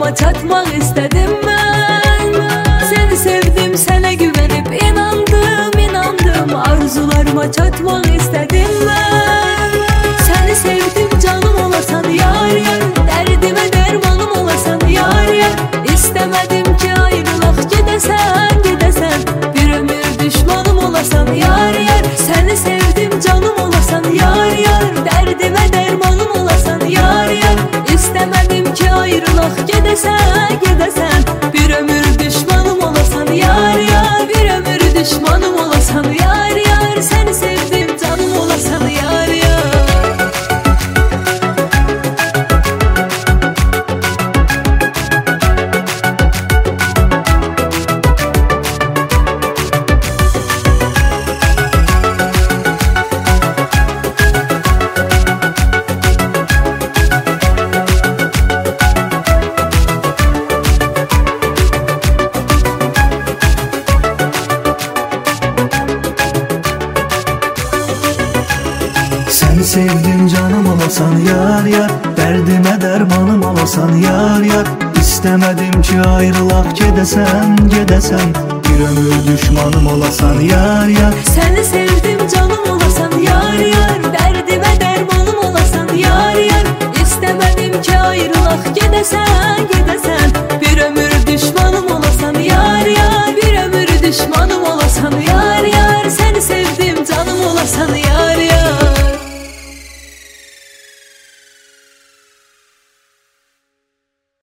arzularıma çatmak istedim ben. Seni sevdim, sana güvenip inandım, arzularıma çatmak istedim ben. Seni sevdim, canım olasan yar yar, derdime dermanım olasan yar yar. İstemedim ki ayrılaq, gidesen bir ömür düşmanım olasan yar yar. Seni sevdim, canım olasan yar yar, derdime dermanım olasan yar yar. İstemedim ki ayrılaq, gidesen bir ömür düşmanım olasan yar yar. Bir ömür düşmanım olasan yar yar. Seni sevdim, canım olasan yar yar. Seni sevdim, canım olasan yar yar, derdime dermanım olasan yar yar. İstemedim ki ayrılaq, gedesen bir ömür düşmanım olasan yar yar. Seni sevdim, canım olasan yar yar.